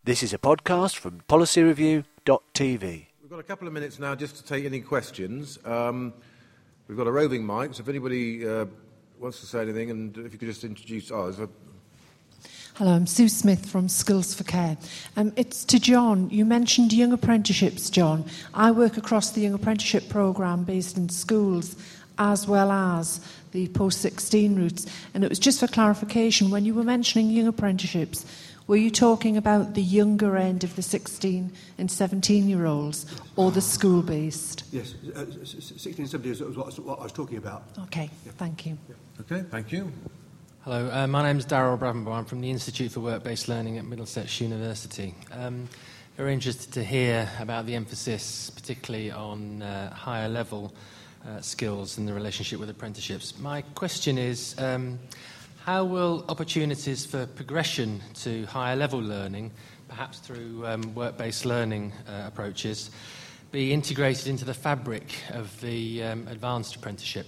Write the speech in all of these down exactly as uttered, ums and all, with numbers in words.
This is a podcast from policy review dot t v. We've got a couple of minutes now just to take any questions. Um, we've got a roving mic, so if anybody uh, wants to say anything, and if you could just introduce... Oh, there's a... Hello, I'm Sue Smith from Skills for Care. Um, it's to John. You mentioned young apprenticeships, John. I work across the young apprenticeship programme based in schools as well as the post sixteen routes. And it was just for clarification, when you were mentioning young apprenticeships, were you talking about the younger end of the sixteen and seventeen-year-olds or the school-based? Yes, uh, sixteen and seventeen is what, what I was talking about. Okay, yeah. Thank you. Yeah. Okay, thank you. Hello, uh, my name is Darryl Bravenbow. I'm from the Institute for Work-Based Learning at Middlesex University. Um, very interested to hear about the emphasis, particularly on uh, higher level uh, skills and the relationship with apprenticeships. My question is, um, how will opportunities for progression to higher level learning, perhaps through um, work-based learning uh, approaches, be integrated into the fabric of the um, advanced apprenticeship?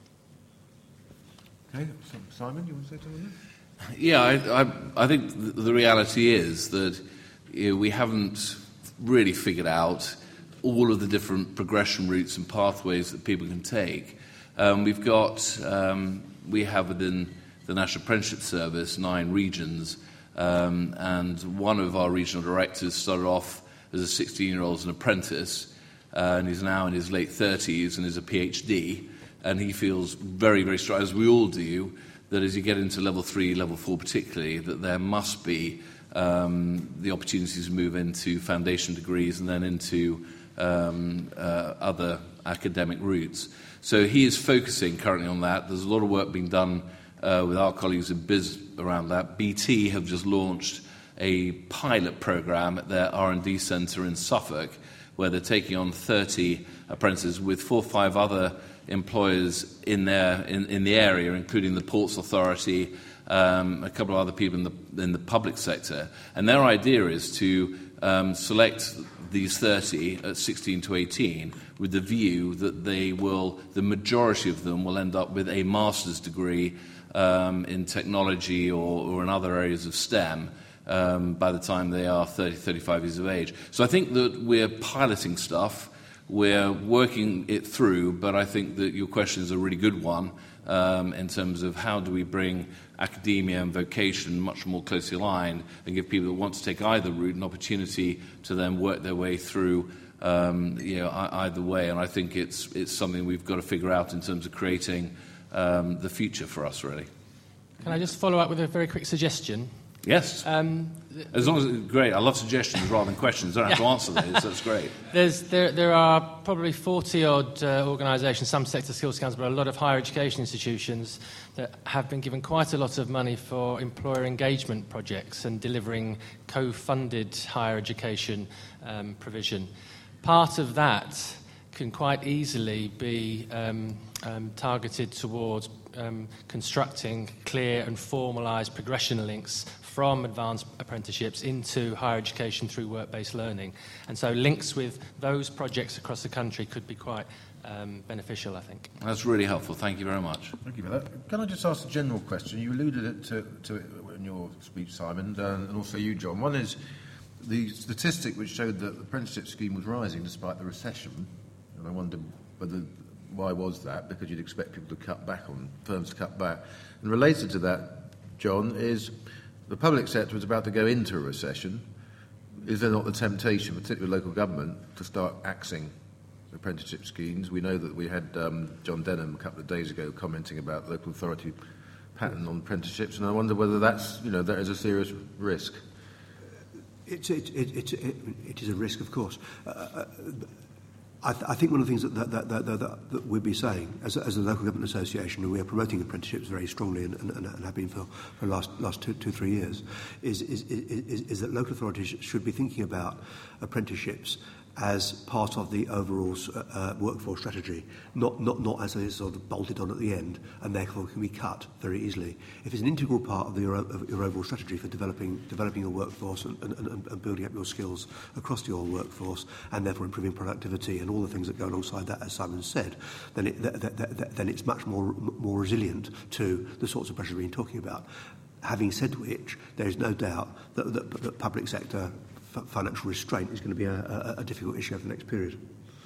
Okay, Simon, you want to say something? Yeah, I, I, I think the reality is that you know, we haven't really figured out all of the different progression routes and pathways that people can take. Um, we've got, um, we have within the National Apprenticeship Service nine regions, um, and one of our regional directors started off as a sixteen-year-old as an apprentice, uh, and he's now in his late thirties and is a PhD. And he feels very, very strong, as we all do, that as you get into level three, level four particularly, that there must be um, the opportunities to move into foundation degrees and then into um, uh, other academic routes. So he is focusing currently on that. There's a lot of work being done uh, with our colleagues in Biz around that. B T have just launched a pilot programme at their R and D centre in Suffolk, where they're taking on thirty apprentices with four or five other employers in there in, in the area, including the Ports Authority, um, a couple of other people in the in the public sector. And their idea is to um, select these thirty at sixteen to eighteen with the view that they will, the majority of them will end up with a master's degree um, in technology or, or in other areas of STEM um, by the time they are thirty, thirty-five years of age. So I think that we're piloting stuff. We're working it through, but I think that your question is a really good one um, in terms of how do we bring academia and vocation much more closely aligned and give people that want to take either route an opportunity to then work their way through um, you know, either way. And I think it's, it's something we've got to figure out in terms of creating um, the future for us, really. Can I just follow up with a very quick suggestion? Yes. Um, as long as it's great. I love suggestions rather than questions. I don't have yeah. to answer those. That's great. There's, there, there are probably forty-odd uh, organisations, some sector skills councils, but a lot of higher education institutions that have been given quite a lot of money for employer engagement projects and delivering co-funded higher education um, provision. Part of that can quite easily be um, um, targeted towards um, constructing clear and formalised progression links from advanced apprenticeships into higher education through work-based learning. And so links with those projects across the country could be quite um, beneficial, I think. That's really helpful. Thank you very much. Thank you for that. Can I just ask a general question? You alluded it to, to it in your speech, Simon, uh, and also you, John. One is the statistic which showed that the apprenticeship scheme was rising despite the recession. And I wonder whether, why was that? Because you'd expect people to cut back on, firms to cut back. And related to that, John, is the public sector was about to go into a recession. Is there not the temptation, particularly local government, to start axing apprenticeship schemes? We know that we had um, John Denham a couple of days ago commenting about local authority pattern on apprenticeships, and I wonder whether that's, you know, that is a serious risk. It's, it, it, it, it, it is a risk, of course. Uh, I, th- I think one of the things that, that, that, that, that, that we'd be saying, as a, as a local government association, and we are promoting apprenticeships very strongly and, and, and have been for, for the last, last two, two, three years, is, is, is, is that local authorities should be thinking about apprenticeships as part of the overall uh, workforce strategy, not, not, not as a sort of bolted on at the end and therefore can be cut very easily. If it's an integral part of, the, of your overall strategy for developing, developing your workforce and, and, and building up your skills across your workforce and therefore improving productivity and all the things that go alongside that, as Simon said, then, it, that, that, that, then it's much more, more resilient to the sorts of pressures we've been talking about. Having said which, there is no doubt that, that, that public sector f- financial restraint is going to be a, a, a difficult issue over the next period.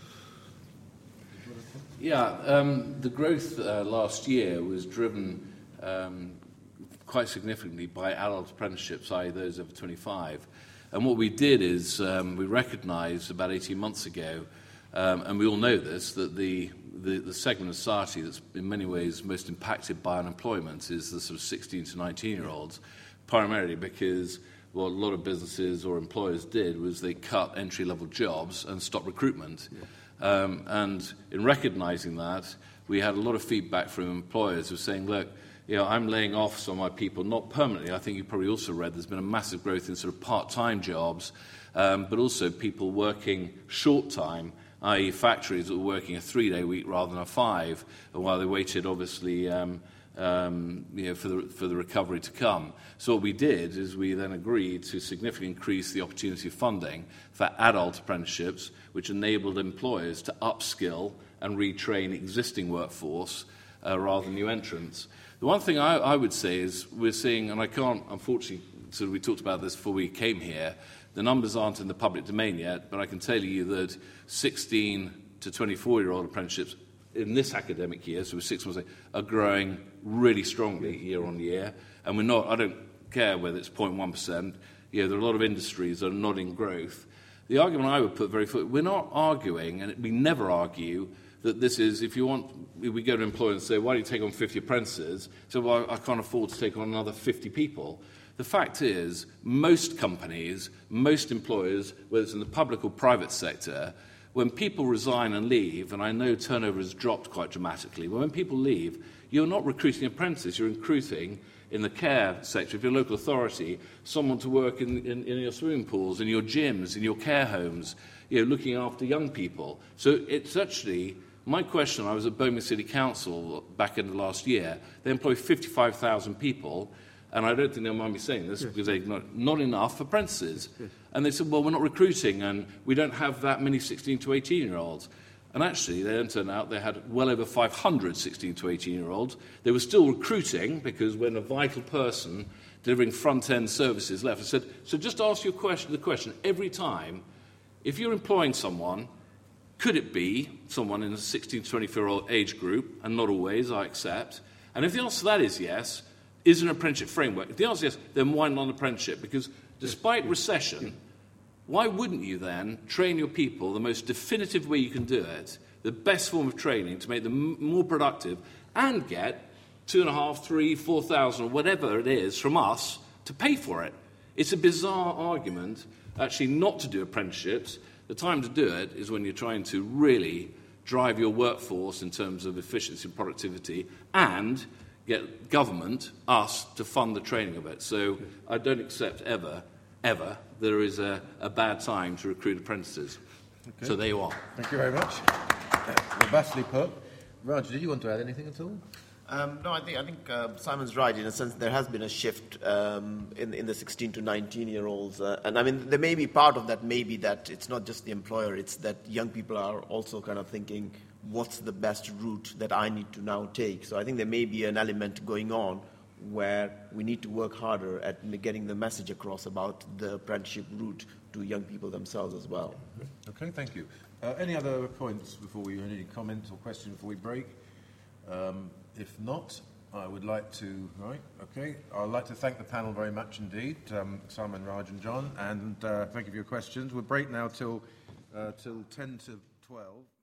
Yeah, um, the growth uh, last year was driven um, quite significantly by adult apprenticeships, that is those over twenty-five. And what we did is um, we recognised about eighteen months ago, um, and we all know this, that the, the, the segment of society that's in many ways most impacted by unemployment is the sort of sixteen to nineteen-year-olds, primarily because what a lot of businesses or employers did was they cut entry-level jobs and stopped recruitment. Yeah. Um, and in recognising that, we had a lot of feedback from employers who were saying, look, you know, I'm laying off some of my people, not permanently. I think you probably also read there's been a massive growth in sort of part-time jobs, um, but also people working short-time, that is factories that were working a three-day week rather than a five, while they waited, obviously, um, um, you know, for the, for the recovery to come. So what we did is we then agreed to significantly increase the opportunity of funding for adult apprenticeships, which enabled employers to upskill and retrain existing workforce uh, rather than new entrants. The one thing I, I would say is we're seeing, and I can't, unfortunately, sort of we talked about this before we came here, the numbers aren't in the public domain yet, but I can tell you that sixteen to twenty-four-year-old apprenticeships in this academic year, so we're six months, are growing really strongly year on year, and we're not, I don't care whether it's zero point one percent, you know, there are a lot of industries that are not in growth. The argument I would put very forward, we're not arguing, and we never argue, that this is, if you want, we go to employers and say, why do you take on fifty apprentices? So, well, I can't afford to take on another fifty people. The fact is, most companies, most employers, whether it's in the public or private sector, when people resign and leave, and I know turnover has dropped quite dramatically, but when people leave, you're not recruiting apprentices, you're recruiting in the care sector, if you're a local authority, someone to work in, in, in your swimming pools, in your gyms, in your care homes, you know, looking after young people. So it's actually, my question, I was at Birmingham City Council back in the last year, they employ fifty-five thousand people, and I don't think they'll mind me saying this, yes, because they've not, not enough apprentices. Yes. And they said, well, we're not recruiting, and we don't have that many sixteen to eighteen-year-olds. And actually, they then turned out they had well over five hundred sixteen to eighteen-year-olds. They were still recruiting, because when a vital person delivering front-end services left, I said, so just ask your question, the question every time, if you're employing someone, could it be someone in a sixteen to twenty-four-year-old age group, and not always, I accept. And if the answer to that is yes, is an apprenticeship framework. If the answer is yes, then why not an apprenticeship? Because despite recession, why wouldn't you then train your people the most definitive way you can do it, the best form of training to make them m- more productive, and get two and a half, three, four thousand, or whatever it is from us to pay for it? It's a bizarre argument, actually, not to do apprenticeships. The time to do it is when you're trying to really drive your workforce in terms of efficiency and productivity, and get government, us, to fund the training of it. So I don't accept ever, ever, there is a, a bad time to recruit apprentices. Okay. So there you are. Thank you very much. Uh, vastly put. Roger, did you want to add anything at all? Um, no, I think I think uh, Simon's right. In a sense, there has been a shift um, in in the sixteen to nineteen-year-olds, uh, and I mean, there may be part of that. Maybe that it's not just the employer; it's that young people are also kind of thinking, "What's the best route that I need to now take?" So I think there may be an element going on where we need to work harder at getting the message across about the apprenticeship route to young people themselves as well. Okay, thank you. Uh, any other points before we, any comments or questions before we break? Um, if not, I would like to, right, okay, I'd like to thank the panel very much indeed, um, Simon, Raj and John, and uh, thank you for your questions. We'll break now till, uh, till ten to twelve.